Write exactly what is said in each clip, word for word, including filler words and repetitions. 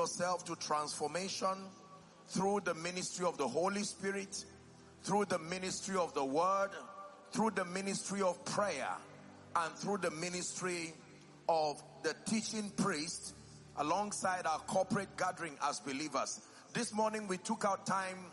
yourself to transformation through the ministry of the Holy Spirit, through the ministry of the Word, through the ministry of prayer, and through the ministry of the teaching priest, alongside our corporate gathering as believers. This morning we took out time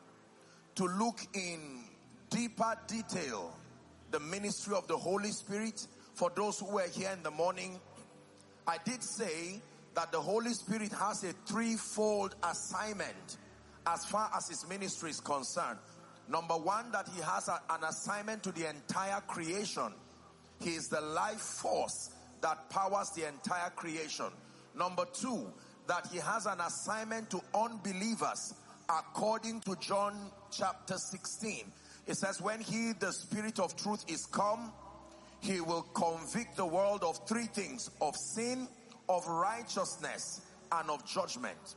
to look in deeper detail the ministry of the Holy Spirit. For those who were here in the morning, I did say that the Holy Spirit has a threefold assignment as far as his ministry is concerned. Number one, that he has a, an assignment to the entire creation. He is the life force that powers the entire creation. Number two, that he has an assignment to unbelievers according to John chapter sixteen. It says, when he, the Spirit of truth, is come, he will convict the world of three things: of sin, of righteousness, and of judgment.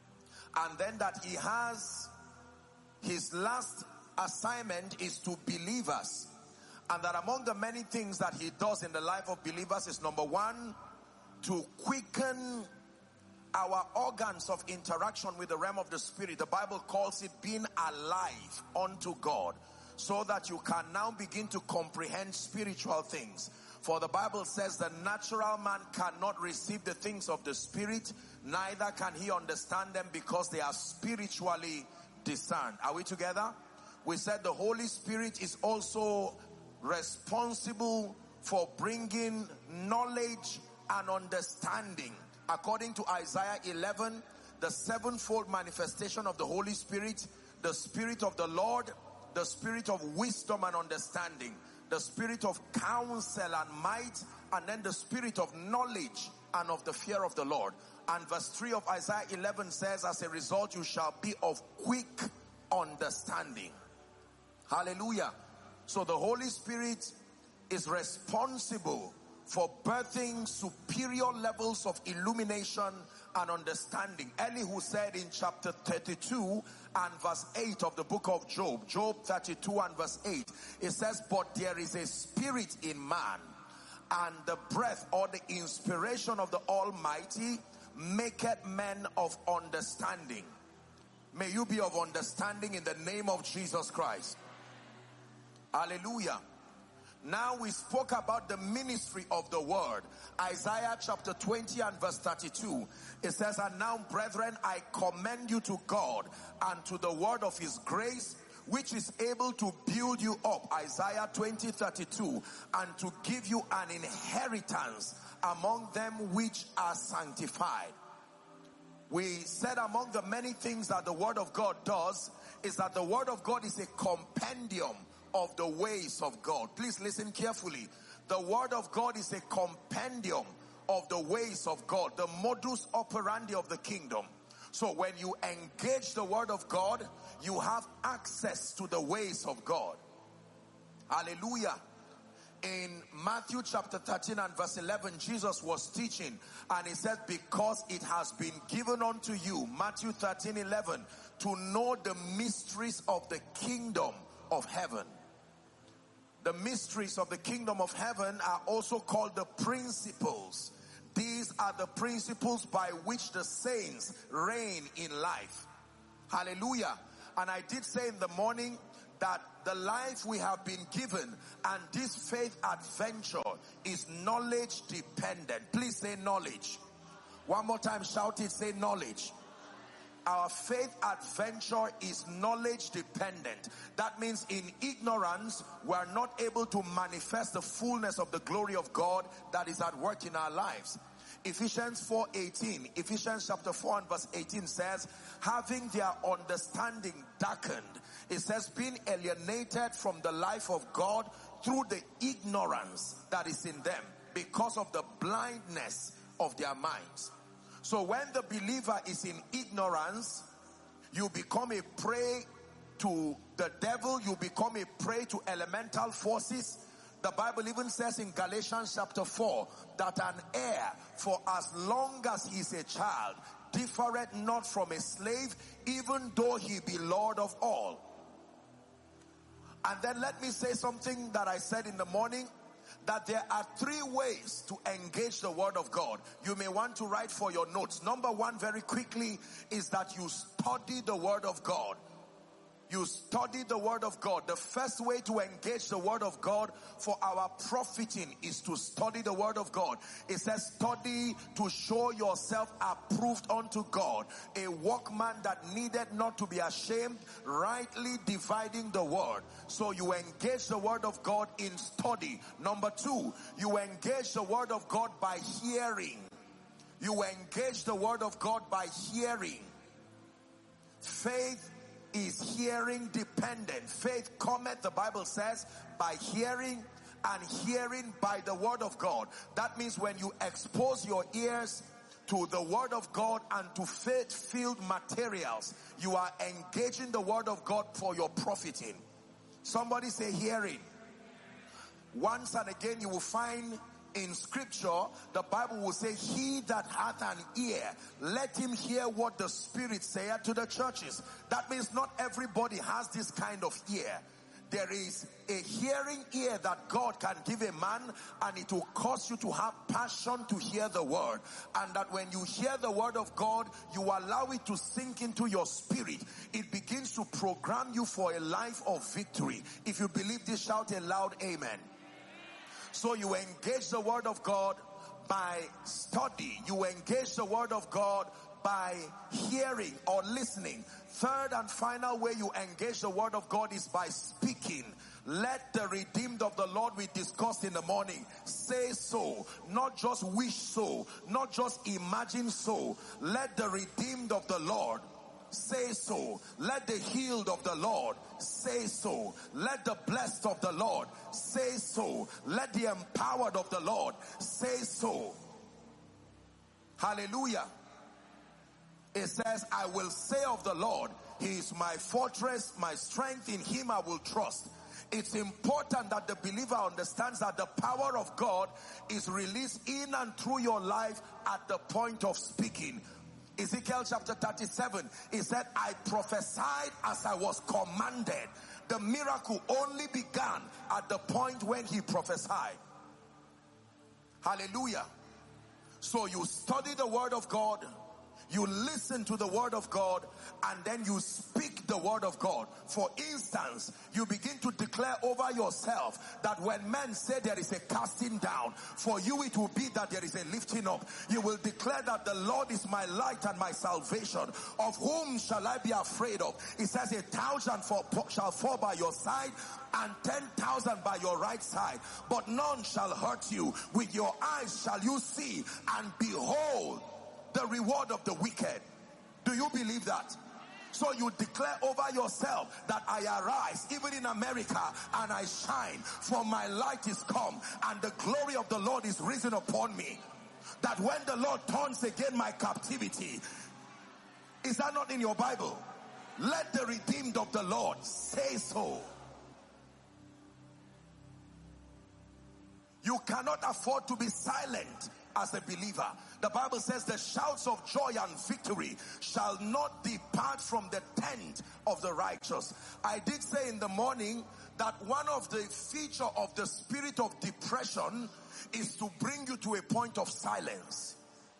And then that he has, his last assignment is to believers. And that among the many things that he does in the life of believers is, number one, to quicken our organs of interaction with the realm of the Spirit. The Bible calls it being alive unto God, so that you can now begin to comprehend spiritual things. For the Bible says the natural man cannot receive the things of the Spirit, neither can he understand them, because they are spiritually discerned. Are we together? We said the Holy Spirit is also responsible for bringing knowledge and understanding. According to Isaiah eleven, the sevenfold manifestation of the Holy Spirit: the Spirit of the Lord, the Spirit of wisdom and understanding, the Spirit of counsel and might, and then the Spirit of knowledge and of the fear of the Lord. And verse three of Isaiah eleven says, as a result, you shall be of quick understanding. Hallelujah. So the Holy Spirit is responsible for birthing superior levels of illumination and understanding. Elihu said in chapter thirty-two and verse eight of the book of Job, Job thirty-two and verse eight, it says, but there is a spirit in man, and the breath or the inspiration of the Almighty maketh men of understanding. May you be of understanding in the name of Jesus Christ. Hallelujah. Now we spoke about the ministry of the word. Isaiah chapter twenty and verse thirty-two. It says, and now, brethren, I commend you to God and to the word of his grace, which is able to build you up. Isaiah twenty thirty-two. And to give you an inheritance among them which are sanctified. We said among the many things that the word of God does is that the word of God is a compendium of the ways of God. Please listen carefully. The word of God is a compendium of the ways of God, the modus operandi of the kingdom. So when you engage the word of God, you have access to the ways of God. Hallelujah. In Matthew chapter thirteen and verse eleven, Jesus was teaching, and he said, because it has been given unto you, Matthew thirteen eleven, to know the mysteries of the kingdom of heaven. The mysteries of the kingdom of heaven are also called the principles. These are the principles by which the saints reign in life. Hallelujah. And I did say in the morning that the life we have been given and this faith adventure is knowledge dependent. Please say knowledge. One more time, shout it, say knowledge. Our faith adventure is knowledge dependent. That means in ignorance, we are not able to manifest the fullness of the glory of God that is at work in our lives. Ephesians four eighteen, Ephesians chapter four and verse eighteen says, having their understanding darkened. It says, being alienated from the life of God through the ignorance that is in them, because of the blindness of their minds. So when the believer is in ignorance, you become a prey to the devil, you become a prey to elemental forces. The Bible even says in Galatians chapter four that an heir, for as long as he is a child, differeth not from a slave, even though he be Lord of all. And then let me say something that I said in the morning, that there are three ways to engage the word of God. You may want to write for your notes. Number one, very quickly, is that you study the word of God. You study the word of God. The first way to engage the word of God for our profiting is to study the word of God. It says, study to show yourself approved unto God, a workman that needed not to be ashamed, rightly dividing the word. So you engage the word of God in study. Number two, you engage the word of God by hearing. You engage the word of God by hearing. Faith is hearing dependent. Faith cometh, the Bible says, by hearing, and hearing by the word of God. That means when you expose your ears to the word of God and to faith-filled materials, you are engaging the word of God for your profiting. Somebody say hearing. Once and again you will find in scripture, the Bible will say, he that hath an ear, let him hear what the Spirit saith to the churches. That means not everybody has this kind of ear. There is a hearing ear that God can give a man, and it will cause you to have passion to hear the word. And that when you hear the word of God, you allow it to sink into your spirit. It begins to program you for a life of victory. If you believe this, shout a loud amen. So you engage the word of God by study. You engage the word of God by hearing or listening. Third and final way you engage the word of God is by speaking. Let the redeemed of the Lord we discussed in the morning say so, not just wish so, not just imagine so. Let the redeemed of the Lord say so. Let the healed of the Lord say so. Let the blessed of the Lord say so. Let the empowered of the Lord say so. Hallelujah. It says, I will say of the Lord, he is my fortress, my strength, in him I will trust. It's important that the believer understands that the power of God is released in and through your life at the point of speaking. Ezekiel chapter thirty-seven, he said, I prophesied as I was commanded. The miracle only began at the point when he prophesied. Hallelujah. So you study the word of God, you listen to the word of God, and then you speak the word of God. For instance, you begin to declare over yourself that when men say there is a casting down, for you it will be that there is a lifting up. You will declare that the Lord is my light and my salvation. Of whom shall I be afraid of? It says a thousand for, shall fall by your side and ten thousand by your right side, but none shall hurt you. With your eyes shall you see and behold the reward of the wicked. Do you believe that? So you declare over yourself that I arise even in America and I shine, for my light is come and the glory of the Lord is risen upon me. That when the Lord turns again my captivity, is that not in your Bible? Let the redeemed of the Lord say so. You cannot afford to be silent as a believer. The Bible says the shouts of joy and victory shall not depart from the tent of the righteous. I did say in the morning that one of the features of the spirit of depression is to bring you to a point of silence.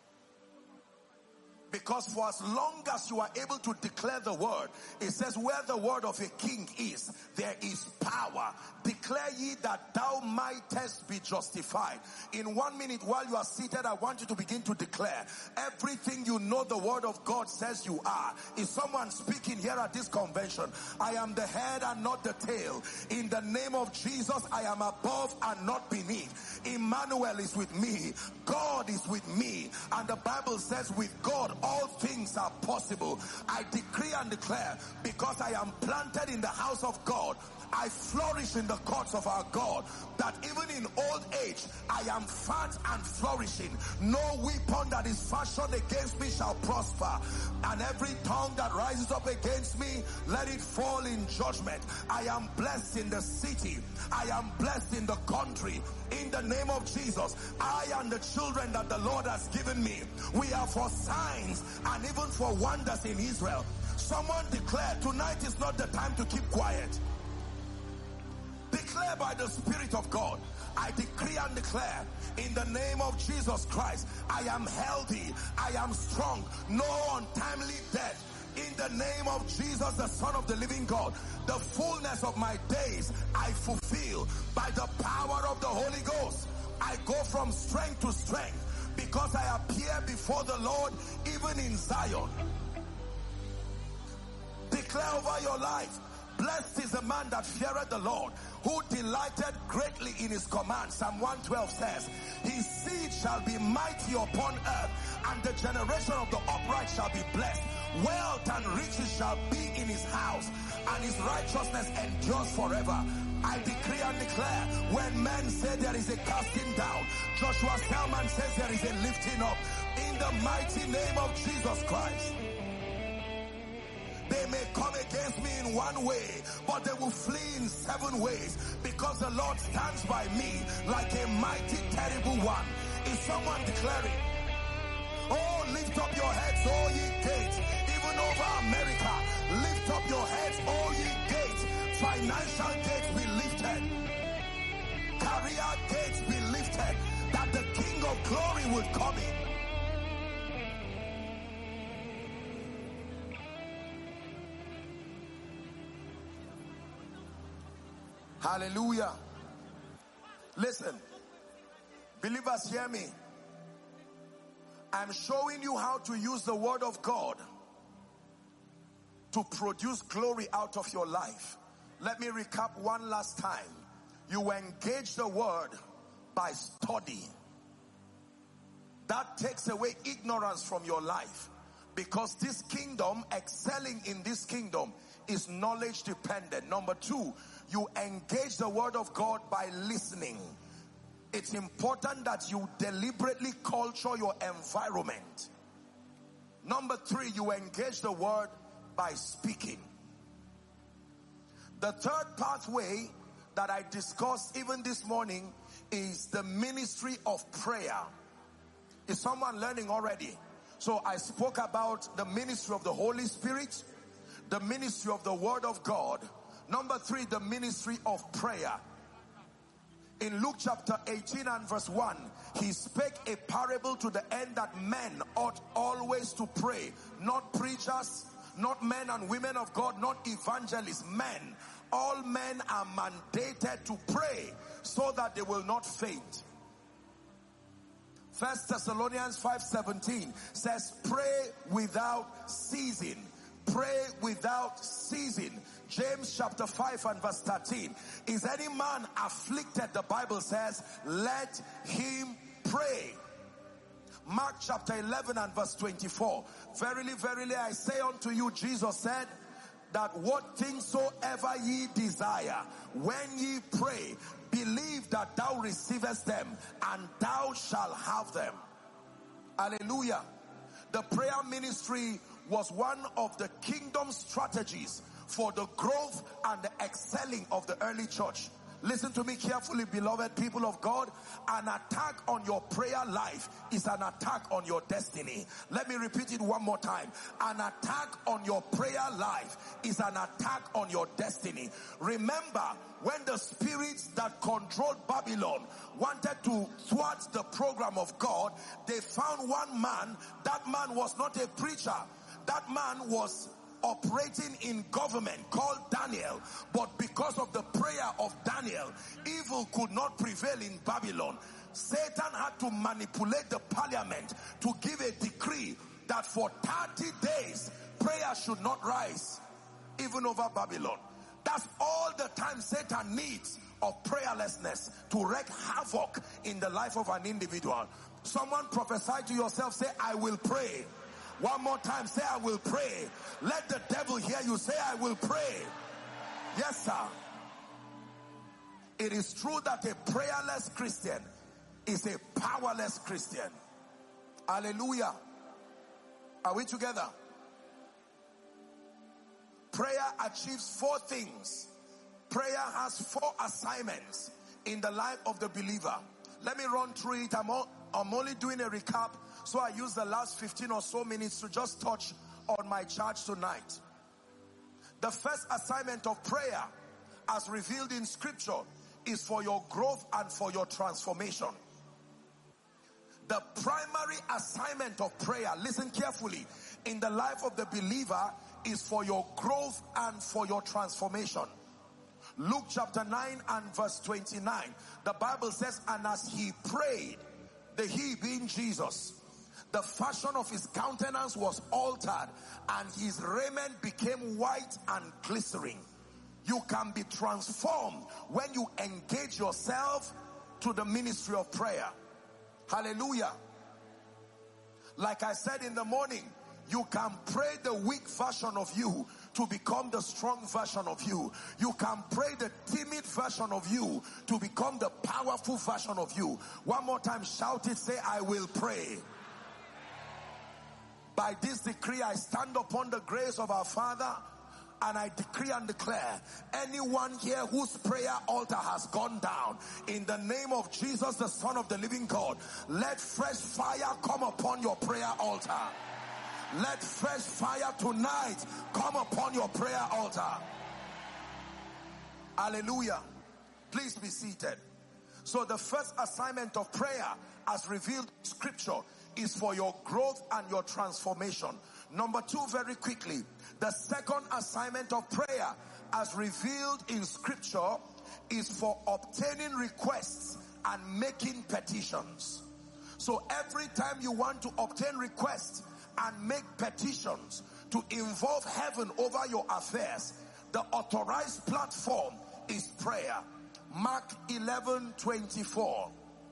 Because for as long as you are able to declare the word, it says where the word of a king is, there is power. Declare ye that thou mightest be justified. In one minute while you are seated, I want you to begin to declare everything you know the word of God says you are. Is someone speaking here at this convention? I am the head and not the tail. In the name of Jesus, I am above and not beneath. Emmanuel is with me. God is with me. And the Bible says with God all things are possible. I decree and declare, because I am planted in the house of God, I flourish in the courts of our God, that even in old age I am fat and flourishing. No weapon that is fashioned against me shall prosper, and every tongue that rises up against me, let it fall in judgment. I am blessed in the city, I am blessed in the country. In the name of Jesus, I and the children that the Lord has given me, we are for signs and even for wonders in Israel. Someone declare, tonight is not the time to keep quiet. Declare by the Spirit of God. I decree and declare in the name of Jesus Christ, I am healthy, I am strong, no untimely death. In the name of Jesus, the Son of the living God, the fullness of my days I fulfill by the power of the Holy Ghost. I go from strength to strength because I appear before the Lord even in Zion. Declare over your life, blessed is the man that feareth the Lord, who delighted greatly in his command. Psalm one twelve says, his seed shall be mighty upon earth, and the generation of the upright shall be blessed. Wealth and riches shall be in his house, and his righteousness endures forever. I decree and declare, when men say there is a casting down, Joshua Selman says there is a lifting up. In the mighty name of Jesus Christ. They may come against me in one way, but they will flee in seven ways, because the Lord stands by me like a mighty, terrible one. Is someone declaring? Oh, lift up your heads, all ye gates, even over America. Lift up your heads, all ye gates. Financial gates be lifted. Career gates be lifted, that the King of glory would come in. Hallelujah. Listen, believers, hear me. I'm showing you how to use the word of God to produce glory out of your life. Let me recap one last time. You engage the word by study. That takes away ignorance from your life, because this kingdom, excelling in this kingdom, is knowledge dependent. Number two, you engage the word of God by listening. It's important that you deliberately culture your environment. Number three, you engage the word by speaking. The third pathway that I discussed even this morning is the ministry of prayer. Is someone learning already? So I spoke about the ministry of the Holy Spirit, the ministry of the Word of God. Number three, the ministry of prayer. In Luke chapter eighteen and verse one, he spake a parable to the end that men ought always to pray. Not preachers, not men and women of God, not evangelists, men. All men are mandated to pray so that they will not faint. First Thessalonians five seventeen says, pray without ceasing. Pray without ceasing. James chapter five and verse thirteen. Is any man afflicted, the Bible says, let him pray. Mark chapter eleven and verse twenty-four. Verily, verily, I say unto you, Jesus said, that what things soever ye desire, when ye pray, believe that thou receivest them, and thou shalt have them. Hallelujah. The prayer ministry was one of the kingdom strategies for the growth and the excelling of the early church. Listen to me carefully, beloved people of God. An attack on your prayer life is an attack on your destiny. Let me repeat it one more time. An attack on your prayer life is an attack on your destiny. Remember, when the spirits that controlled Babylon wanted to thwart the program of God, they found one man. That man was not a preacher. That man was operating in government called Daniel, but because of the prayer of Daniel, evil could not prevail in Babylon. Satan had to manipulate the parliament to give a decree that for thirty days prayer should not rise even over Babylon. That's all the time Satan needs of prayerlessness to wreak havoc in the life of an individual. Someone prophesy to yourself, say, I will pray. One more time, say, I will pray. Let the devil hear you. Say, I will pray. Yes, sir. It is true that a prayerless Christian is a powerless Christian. Hallelujah. Are we together? Prayer achieves four things. Prayer has four assignments in the life of the believer. Let me run through it. I'm, all, I'm only doing a recap, so I use the last fifteen or so minutes to just touch on my charge tonight. The first assignment of prayer, as revealed in scripture is for your growth and for your transformation. The primary assignment of prayer, listen carefully, in the life of the believer is for your growth and for your transformation. Luke chapter nine and verse twenty-nine, the Bible says, and as he prayed, the he being Jesus, the fashion of his countenance was altered and his raiment became white and glittering. You can be transformed when you engage yourself to the ministry of prayer. Hallelujah. Like I said in the morning, you can pray the weak version of you to become the strong version of you. You can pray the timid version of you to become the powerful version of you. One more time, shout it, say, I will pray. By this decree, I stand upon the grace of our Father, and I decree and declare, anyone here whose prayer altar has gone down, in the name of Jesus, the Son of the living God, let fresh fire come upon your prayer altar. Let fresh fire tonight come upon your prayer altar. Hallelujah. Please be seated. So the first assignment of prayer, as revealed in scripture, is for your growth and your transformation. Number two, very quickly, the second assignment of prayer, as revealed in scripture, is for obtaining requests and making petitions. So every time you want to obtain requests and make petitions to involve heaven over your affairs, the authorized platform is prayer. Mark eleven twenty-four.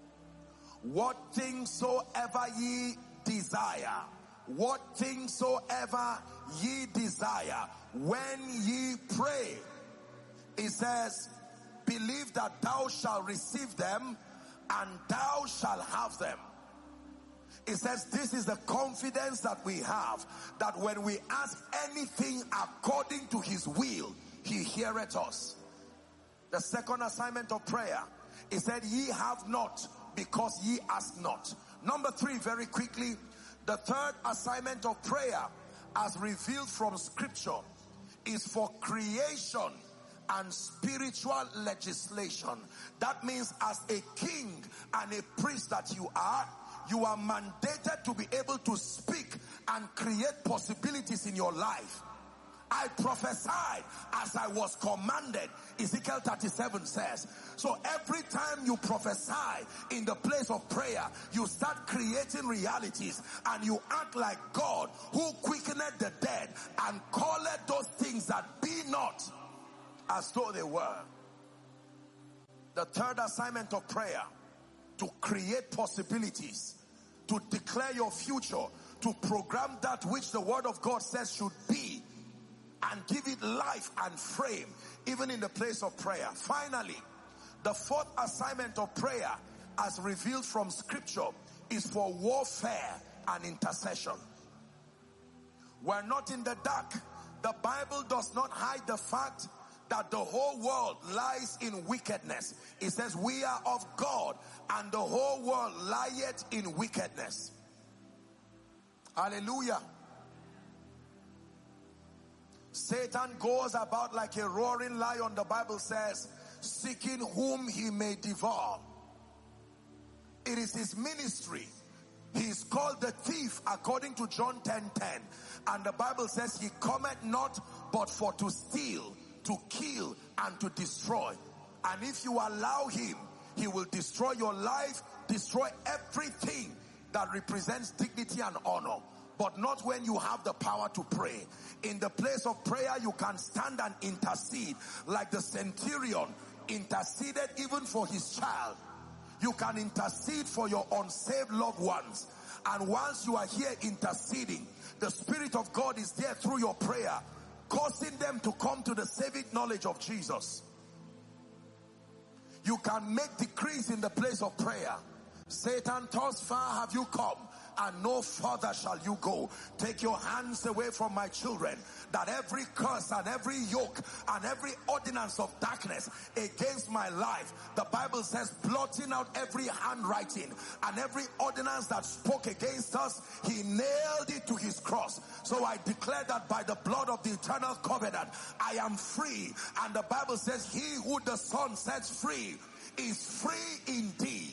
What things soever ye desire, what things soever ye desire, when ye pray, it says, believe that thou shalt receive them and thou shalt have them. It says this is the confidence that we have, that when we ask anything according to his will, he heareth us. The second assignment of prayer, it said, ye have not because ye ask not. Number three, very quickly, the third assignment of prayer, as revealed from scripture, is for creation and spiritual legislation. That means as a king and a priest that you are, you are mandated to be able to speak and create possibilities in your life. I prophesied as I was commanded, Ezekiel thirty-seven says. So every time you prophesy in the place of prayer, you start creating realities, and you act like God, who quickeneth the dead and calleth those things that be not as though they were. The third assignment of prayer, to create possibilities, to declare your future, to program that which the word of God says should be, and give it life and frame, even in the place of prayer. Finally, the fourth assignment of prayer, as revealed from scripture, is for warfare and intercession. We're not in the dark. The Bible does not hide the fact that the whole world lies in wickedness. It says we are of God, and the whole world lieth in wickedness. Hallelujah. Satan goes about like a roaring lion, the Bible says, seeking whom he may devour. It is his ministry. He is called the thief according to John ten ten. And the Bible says he cometh not but for to steal, to kill, and to destroy. And if you allow him, he will destroy your life, destroy everything that represents dignity and honor. But not when you have the power to pray. In the place of prayer, you can stand and intercede, like the centurion interceded even for his child. You can intercede for your unsaved loved ones. And once you are here interceding, the Spirit of God is there through your prayer, causing them to come to the saving knowledge of Jesus. You can make decrees in the place of prayer. Satan, thus far have you come, and no further shall you go. Take your hands away from my children, that every curse and every yoke and every ordinance of darkness against my life, the Bible says, blotting out every handwriting and every ordinance that spoke against us, he nailed it to his cross. So I declare that by the blood of the eternal covenant, I am free. And the Bible says, he who the Son sets free is free indeed.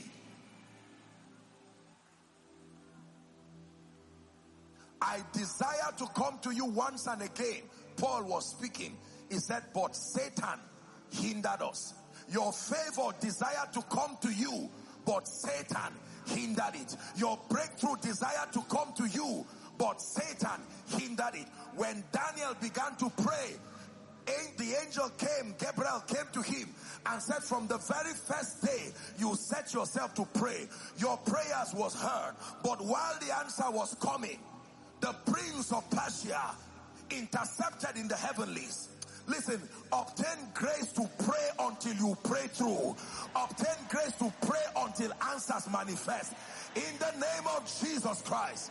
I desire to come to you once and again. Paul was speaking. He said, but Satan hindered us. Your favor desired to come to you, but Satan hindered it. Your breakthrough desired to come to you, but Satan hindered it. When Daniel began to pray, the angel came, Gabriel came to him and said, from the very first day you set yourself to pray, your prayers was heard. But while the answer was coming, the prince of Persia intercepted in the heavenlies. Listen, obtain grace to pray until you pray through. Obtain grace to pray until answers manifest. In the name of Jesus Christ.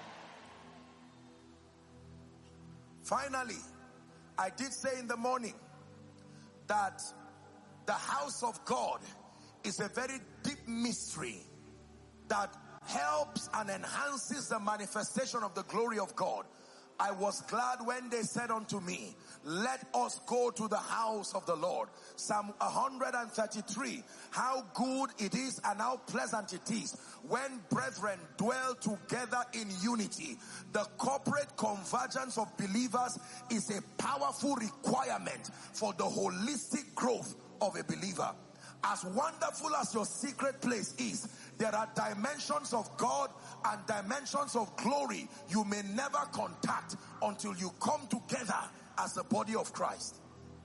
Finally, I did say in the morning that the house of God is a very deep mystery that helps and enhances the manifestation of the glory of God. I was glad when they said unto me, let us go to the house of the Lord. Psalm one thirty-three, how good it is and how pleasant it is when brethren dwell together in unity. The corporate convergence of believers is a powerful requirement for the holistic growth of a believer. As wonderful as your secret place is, there are dimensions of God and dimensions of glory you may never contact until you come together as the body of Christ.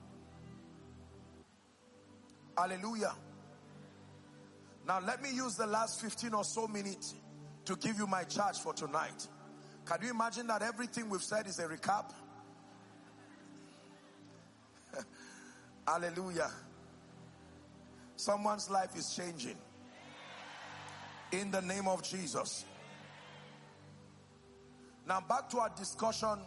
Hallelujah. Now let me use the last fifteen or so minutes to give you my charge for tonight. Can you imagine that everything we've said is a recap? Hallelujah. Someone's life is changing. In the name of Jesus. Now back to our discussion.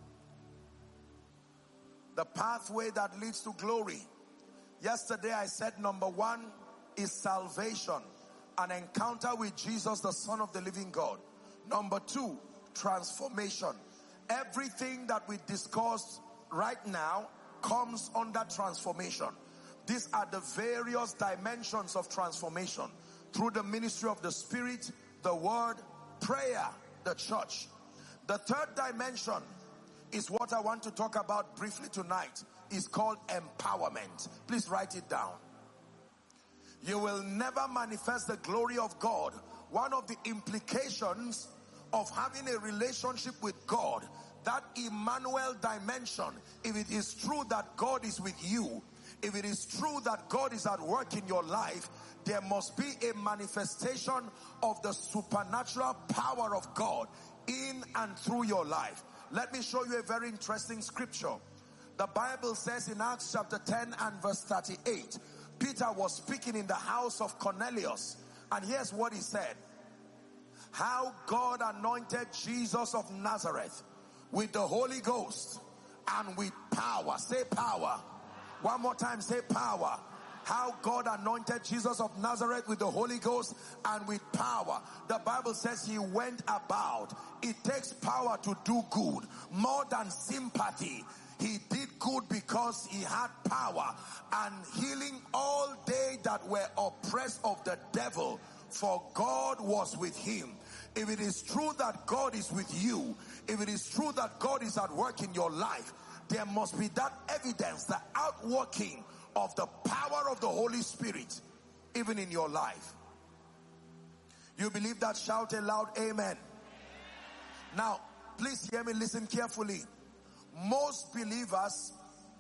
The pathway that leads to glory. Yesterday I said number one is salvation. An encounter with Jesus, the Son of the living God. Number two, transformation. Everything that we discussed right now comes under transformation. These are the various dimensions of transformation. Through the ministry of the Spirit, the Word, prayer, the church. The third dimension is what I want to talk about briefly tonight. It's called empowerment. Please write it down. You will never manifest the glory of God. One of the implications of having a relationship with God, that Emmanuel dimension, if it is true that God is with you, if it is true that God is at work in your life, there must be a manifestation of the supernatural power of God in and through your life. Let me show you a very interesting scripture. The Bible says in Acts chapter ten and verse thirty-eight, Peter was speaking in the house of Cornelius, and here's what he said. How God anointed Jesus of Nazareth with the Holy Ghost and with power. Say power. One more time, say power. How God anointed Jesus of Nazareth with the Holy Ghost and with power. The Bible says he went about. It takes power to do good, more than sympathy. He did good because he had power, and healing all they that were oppressed of the devil, for God was with him. If it is true that God is with you, if it is true that God is at work in your life, there must be that evidence, the outworking of the power of the Holy Spirit, even in your life. You believe that? Shout aloud, amen. Now, please hear me, listen carefully. Most believers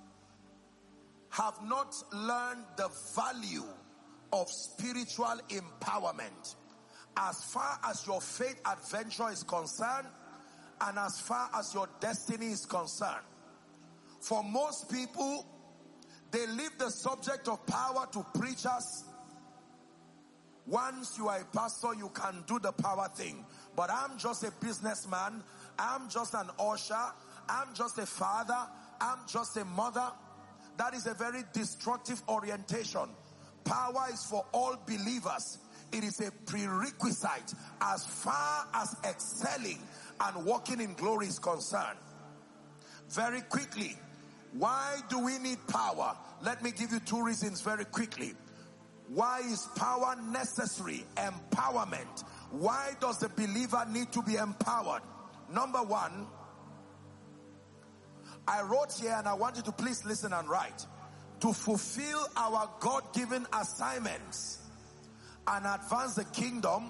have not learned the value of spiritual empowerment as far as your faith adventure is concerned and as far as your destiny is concerned. For most people, they leave the subject of power to preachers. Once you are a pastor, you can do the power thing. but I'm just a businessman, I'm just an usher, I'm just a father, I'm just a mother. That is a very destructive orientation. Power is for all believers. It is a prerequisite as far as excelling and walking in glory is concerned. Very quickly, why do we need power? Let me give you two reasons very quickly. Why is power necessary? Empowerment. Why does the believer need to be empowered? Number one, I wrote here, and I want you to please listen and write. To fulfill our God-given assignments and advance the kingdom,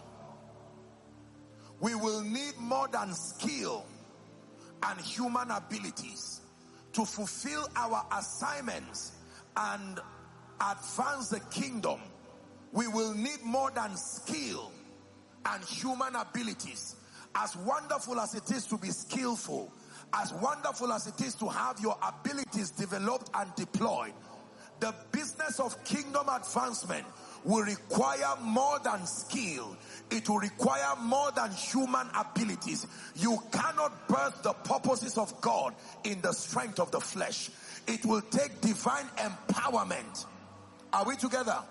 we will need more than skill and human abilities. To fulfill our assignments and advance the kingdom, we will need more than skill and human abilities. As wonderful as it is to be skillful, as wonderful as it is to have your abilities developed and deployed, the business of kingdom advancement will require more than skill. It will require more than human abilities. You cannot birth the purposes of God in the strength of the flesh. It will take divine empowerment. Are we together?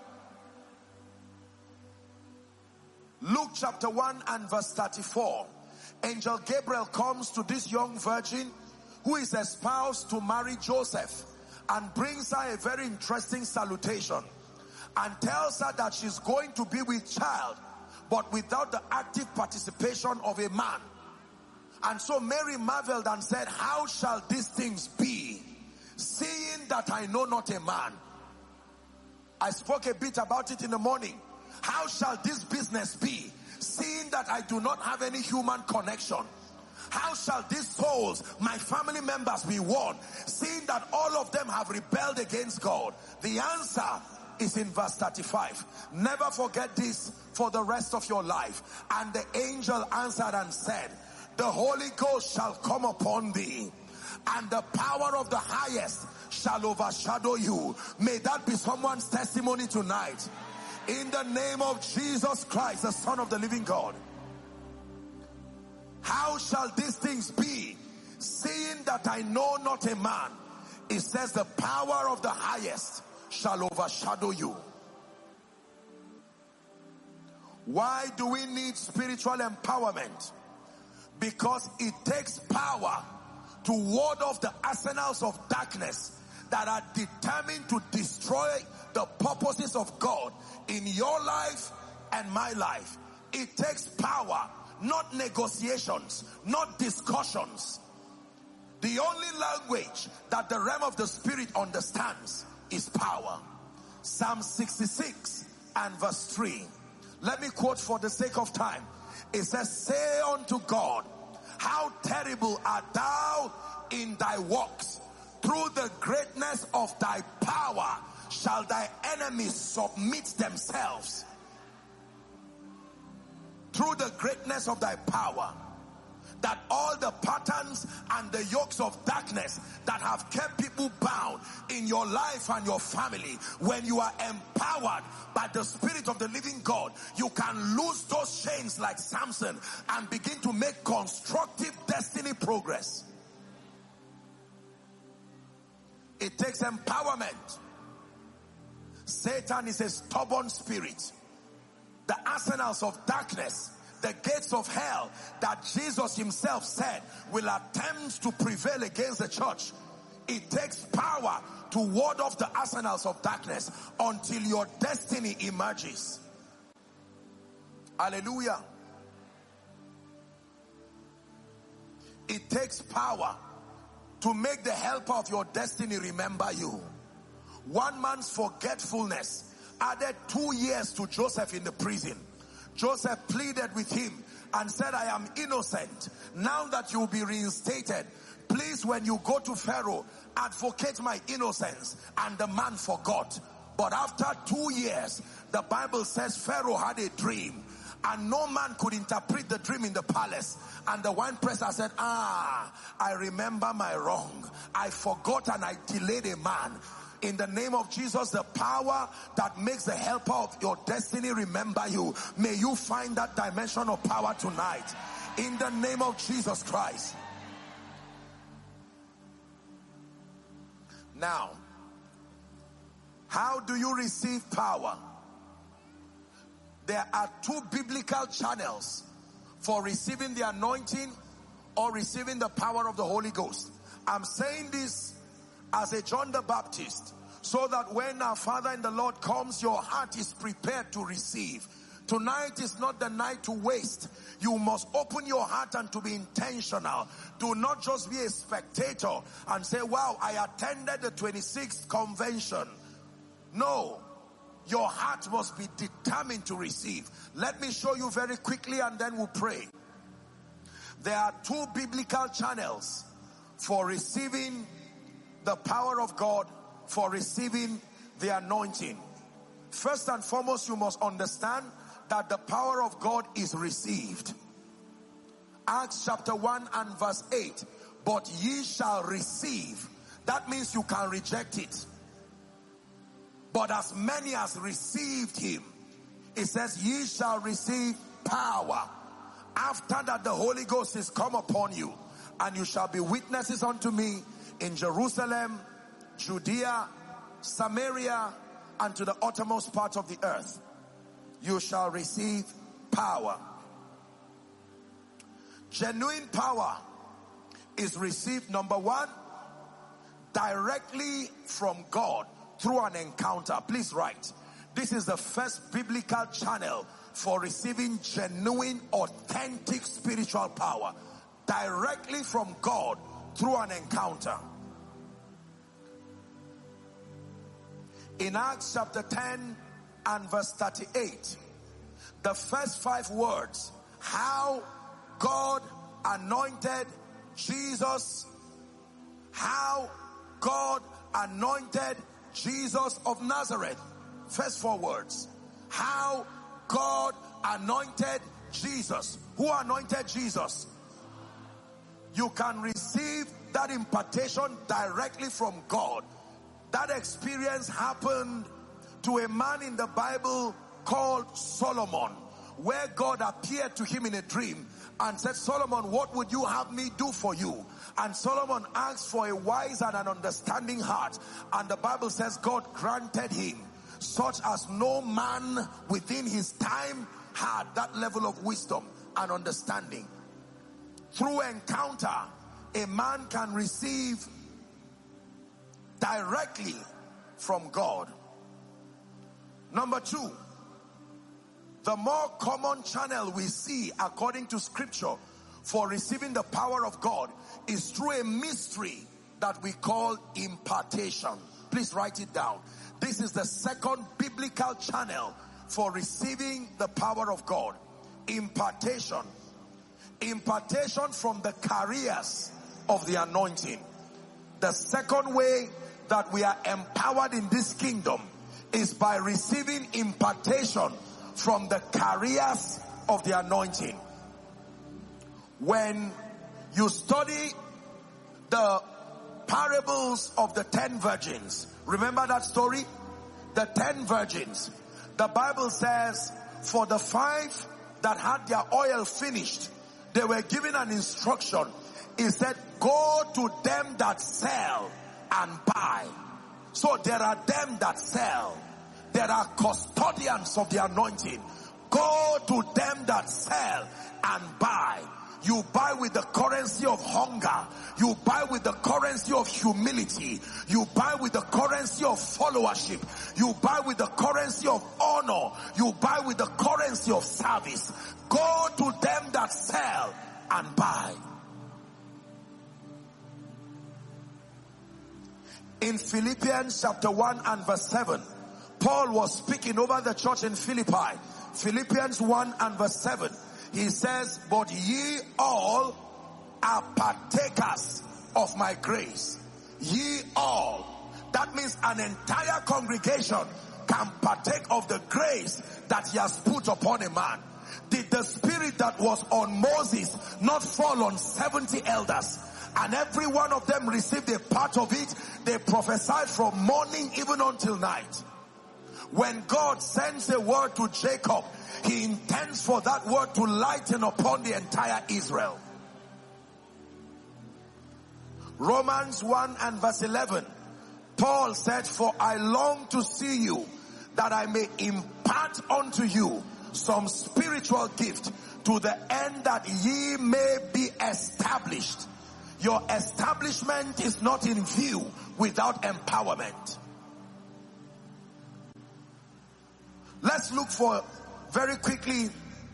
Luke chapter one and verse thirty-four. Angel Gabriel comes to this young virgin who is espoused to marry Joseph and brings her a very interesting salutation and tells her that she's going to be with child, but without the active participation of a man. And so Mary marveled and said, how shall these things be, seeing that I know not a man? I spoke a bit about it in the morning. How shall this business be, seeing that I do not have any human connection? How shall these souls, my family members, be won, seeing that all of them have rebelled against God? The answer is in verse thirty-five. Never forget this for the rest of your life. And the angel answered and said, the Holy Ghost shall come upon thee, and the power of the highest shall overshadow you. May that be someone's testimony tonight. In the name of Jesus Christ, the Son of the living God. How shall these things be, seeing that I know not a man? It says the power of the highest shall overshadow you. Why do we need spiritual empowerment? Because it takes power to ward off the arsenals of darkness that are determined to destroy the purposes of God in your life and my life. It takes power, not negotiations, not discussions. The only language that the realm of the spirit understands is power. Psalm sixty-six and verse three. Let me quote for the sake of time. It says, say unto God, how terrible art thou in thy works. Through the greatness of thy power shall thy enemies submit themselves. Through the greatness of thy power, that all the patterns and the yokes of darkness that have kept people bound in your life and your family, when you are empowered by the Spirit of the living God, you can lose those chains like Samson and begin to make constructive destiny progress. It takes empowerment. Satan is a stubborn spirit. The arsenals of darkness, the gates of hell that Jesus himself said will attempt to prevail against the church. It takes power to ward off the arsenals of darkness until your destiny emerges. Hallelujah. It takes power to make the helper of your destiny remember you. One man's forgetfulness added two years to Joseph in the prison. Joseph pleaded with him and said, I am innocent. Now that you will be reinstated, please, when you go to Pharaoh, advocate my innocence. And the man forgot. But after two years, the Bible says Pharaoh had a dream, and no man could interpret the dream in the palace. And the wine presser said, ah, I remember my wrong. I forgot and I delayed a man. In the name of Jesus, the power that makes the helper of your destiny remember you. May you find that dimension of power tonight. In the name of Jesus Christ. Now, how do you receive power? There are two biblical channels for receiving the anointing or receiving the power of the Holy Ghost. I'm saying this as a John the Baptist, so that when our Father in the Lord comes, your heart is prepared to receive. Tonight is not the night to waste. You must open your heart and to be intentional. Do not just be a spectator and say, wow, I attended the twenty-sixth convention. No, your heart must be determined to receive. Let me show you very quickly and then we'll pray. There are two biblical channels for receiving the power of God, for receiving the anointing. First and foremost, you must understand that the power of God is received. Acts chapter one and verse eight. But ye shall receive. That means you can reject it. But as many as received him, it says, ye shall receive power. After that, the Holy Ghost is come upon you, and you shall be witnesses unto me in Jerusalem, Judea, Samaria, and to the uttermost part of the earth. You shall receive power. Genuine power is received, number one, directly from God through an encounter. Please write. This is the first biblical channel for receiving genuine, authentic spiritual power. Directly from God through an encounter. In Acts chapter ten and verse thirty-eight, the first five words, how God anointed Jesus, how God anointed Jesus of Nazareth. First four words, how God anointed Jesus. Who anointed Jesus? You can receive that impartation directly from God. That experience happened to a man in the Bible called Solomon, where God appeared to him in a dream and said, Solomon, what would you have me do for you? And Solomon asked for a wise and an understanding heart. And the Bible says God granted him, such as no man within his time had that level of wisdom and understanding. Through encounter, a man can receive directly from God. Number two, the more common channel we see according to scripture for receiving the power of God is through a mystery that we call impartation. Please write it down. This is the second biblical channel for receiving the power of God. Impartation. Impartation from the carriers of the anointing. The second way that we are empowered in this kingdom is by receiving impartation from the carriers of the anointing. When you study the parables of the ten virgins, remember that story? The ten virgins. The Bible says, for the five that had their oil finished, they were given an instruction. It said, go to them that sell and buy. So there are them that sell. There are custodians of the anointing. Go to them that sell and buy. You buy with the currency of hunger. You buy with the currency of humility. You buy with the currency of followership. You buy with the currency of honor. You buy with the currency of service. Go to them that sell and buy. In Philippians chapter one and verse seven, Paul was speaking over the church in Philippi. Philippians one and verse seven. He says, but ye all are partakers of my grace. Ye all. That means an entire congregation can partake of the grace that he has put upon a man. Did the spirit that was on Moses not fall on seventy elders? and every one of them received a part of it. They prophesied from morning even until night. When God sends a word to Jacob, he intends for that word to lighten upon the entire Israel. Romans one and verse eleven, Paul said, for I long to see you, that I may impart unto you some spiritual gift, to the end that ye may be established. Your establishment is not in view without empowerment. Let's look for very quickly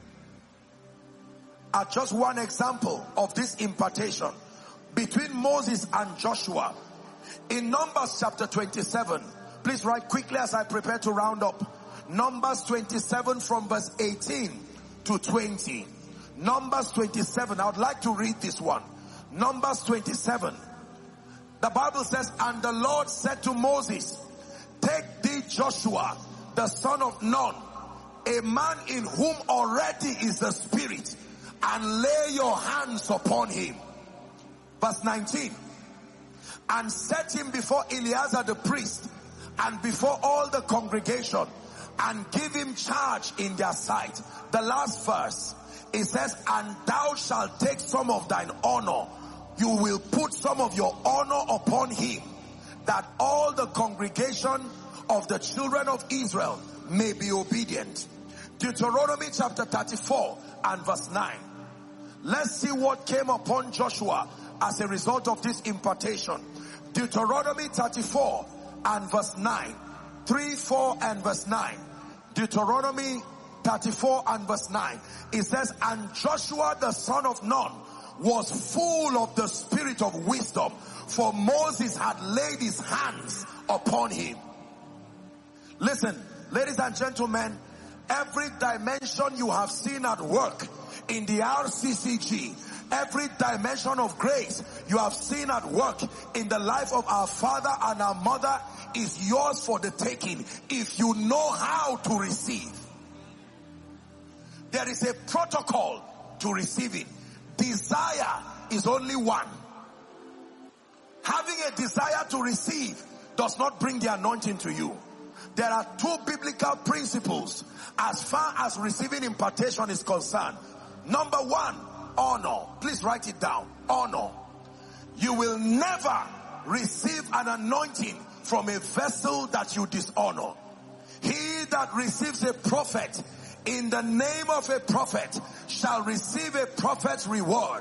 at just one example of this impartation between Moses and Joshua. In Numbers chapter twenty-seven, please write quickly as I prepare to round up. Numbers twenty-seven from verse eighteen to twenty. Numbers twenty-seven, I would like to read this one. Numbers twenty-seven. The Bible says, and the Lord said to Moses, take thee Joshua, the son of Nun, a man in whom already is the Spirit, and lay your hands upon him. Verse nineteen. And set him before Eleazar the priest, and before all the congregation, and give him charge in their sight. The last verse, it says, and thou shalt take some of thine honor. You will put some of your honor upon him, that all the congregation of the children of Israel may be obedient. Deuteronomy chapter thirty-four and verse nine. Let's see what came upon Joshua as a result of this impartation. Deuteronomy thirty-four and verse nine. three, four and verse nine. Deuteronomy thirty-four and verse nine. It says, and Joshua the son of Nun was full of the spirit of wisdom, for Moses had laid his hands upon him. Listen, ladies and gentlemen, every dimension you have seen at work in the R C C G, every dimension of grace you have seen at work in the life of our father and our mother is yours for the taking if you know how to receive. There is a protocol to receiving. Desire is only one. Having a desire to receive does not bring the anointing to you. There are two biblical principles as far as receiving impartation is concerned. Number one, honor. Please write it down. Honor. You will never receive an anointing from a vessel that you dishonor. He that receives a prophet in the name of a prophet shall receive a prophet's reward.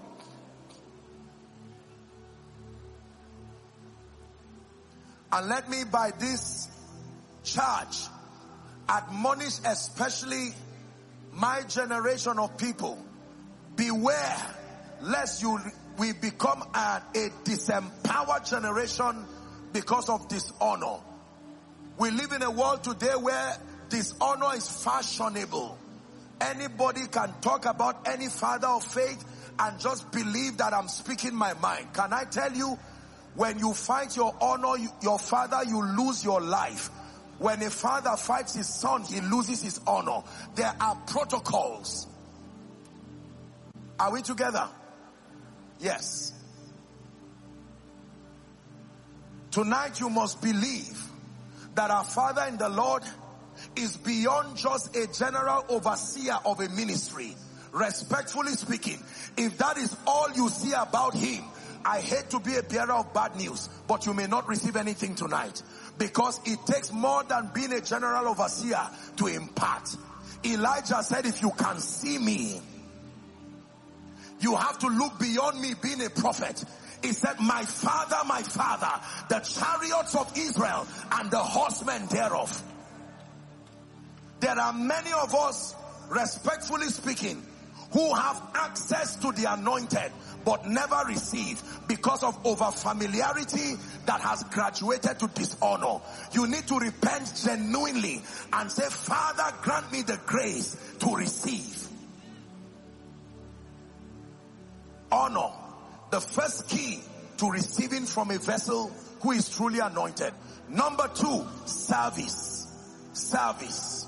And let me by this charge admonish especially my generation of people. Beware lest you we become a, a disempowered generation because of dishonor. We live in a world today where dishonor is fashionable. Anybody can talk about any father of faith and just believe that I'm speaking my mind. Can I tell you, when you fight your honor, your father, you lose your life. When a father fights his son, he loses his honor. There are protocols. Are we together? Yes. Tonight you must believe that our Father in the Lord is beyond just a general overseer of a ministry. Respectfully speaking, if that is all you see about him, I hate to be a bearer of bad news, but you may not receive anything tonight, because it takes more than being a general overseer to impart. Elijah said, if you can see me, you have to look beyond me being a prophet. He said, my father, my father, the chariots of Israel and the horsemen thereof. There are many of us, respectfully speaking, who have access to the anointed but never receive because of over familiarity that has graduated to dishonor. You need to repent genuinely and say, Father, grant me the grace to receive. Honor, the first key to receiving from a vessel who is truly anointed. Number two, service. Service.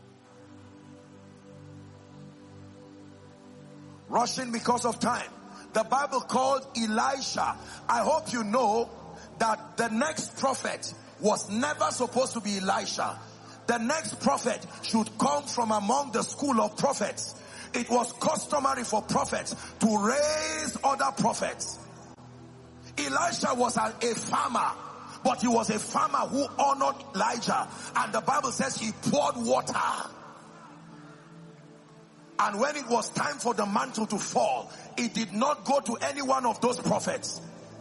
Rushing because of time. the Bible called Elisha. I hope you know that the next prophet was never supposed to be Elisha. The next prophet should come from among the school of prophets. It was customary for prophets to raise other prophets. Elisha was a, a farmer, but he was a farmer who honored Elijah. And the Bible says he poured water. And when it was time for the mantle to fall, it did not go to any one of those prophets.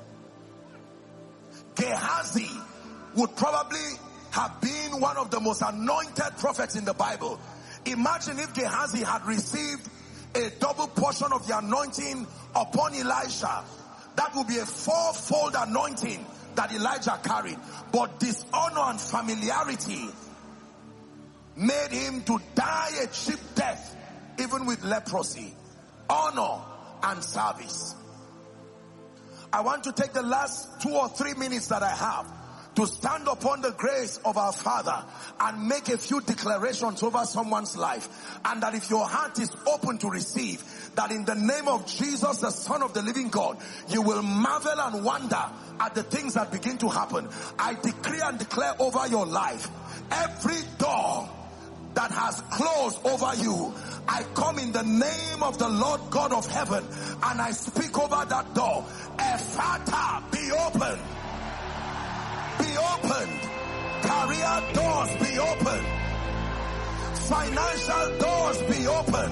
Gehazi would probably have been one of the most anointed prophets in the Bible. Imagine if Gehazi had received a double portion of the anointing upon Elisha. That would be a fourfold anointing that Elijah carried. But dishonor and familiarity made him to die a cheap death, even with leprosy. Honor and service. I want to take the last two or three minutes that I have to stand upon the grace of our Father and make a few declarations over someone's life. And that if your heart is open to receive, that in the name of Jesus, the Son of the living God, you will marvel and wonder at the things that begin to happen. I decree and declare over your life, every door that has closed over you, I come in the name of the Lord God of heaven and I speak over that door. Ephata, be open. Be opened. Career doors be opened. Financial doors be opened.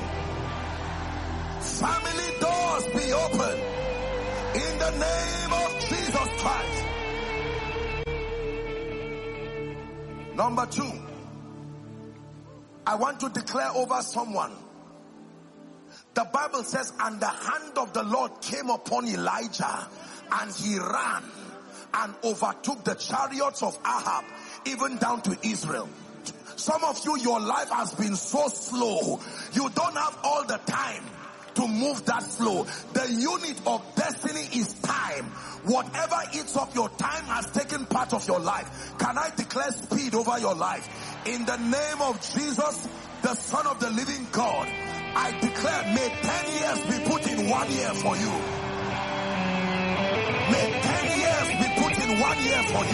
Family doors be opened. In the name of Jesus Christ. Number two, I want to declare over someone. The Bible says, and the hand of the Lord came upon Elijah, and he ran and overtook the chariots of Ahab, even down to Israel. Some of you, your life has been so slow. You don't have all the time to move that slow. The unit of destiny is time. Whatever eats up your time has taken part of your life. Can I declare speed over your life? In the name of Jesus, the Son of the living God, I declare, may ten years be put in one year for you. May ten years be put in one year for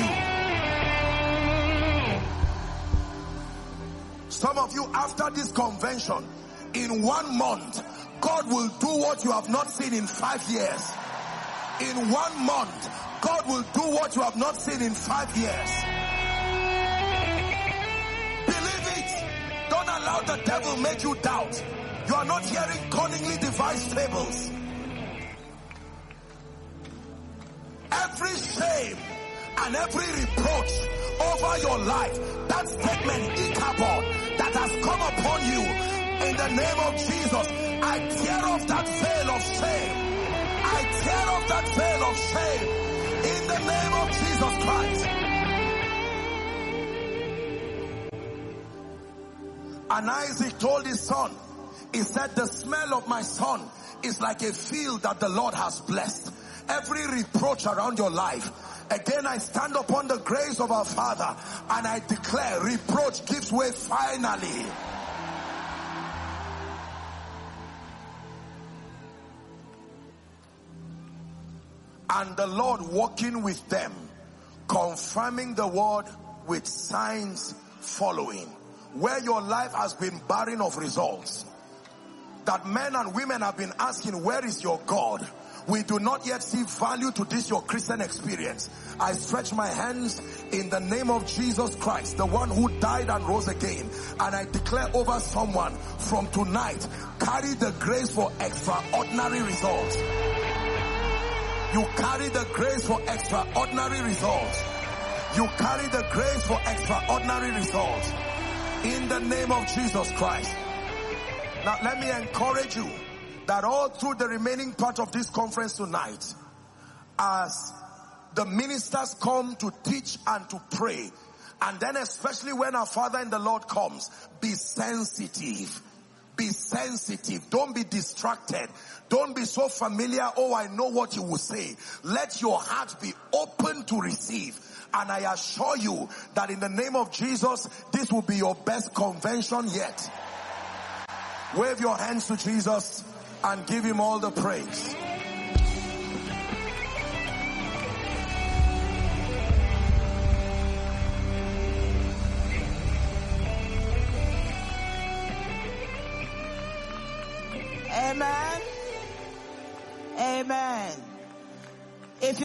you. Some of you, after this convention, in one month, God will do what you have not seen in five years. In one month, God will do what you have not seen in five years. Believe it. Don't allow the devil make you doubt. You are not hearing cunningly devised fables. Every shame and every reproach over your life, that statement, Ichabod, that has come upon you, in the name of Jesus, I tear off that veil of shame. I tear off that veil of shame in the name of Jesus Christ. And Isaac told his son, he said, the smell of my son is like a field that the Lord has blessed. Every reproach around your life, again I stand upon the grace of our Father and I declare, reproach gives way finally. And the Lord walking with them, confirming the word with signs following. Where your life has been barren of results, that men and women have been asking, where is your God? We do not yet see value to this, your Christian experience. I stretch my hands in the name of Jesus Christ, the one who died and rose again. And I declare over someone, from tonight, carry the grace for extraordinary results. You carry the grace for extraordinary results. You carry the grace for extraordinary results. In the name of Jesus Christ. Now let me encourage you that all through the remaining part of this conference tonight, as the ministers come to teach and to pray, and then especially when our Father in the Lord comes, be sensitive. Be sensitive. Don't be distracted. Don't be so familiar. Oh, I know what you will say. Let your heart be open to receive. And I assure you that in the name of Jesus, this will be your best convention yet. Wave your hands to Jesus and give him all the praise. Amen. Amen.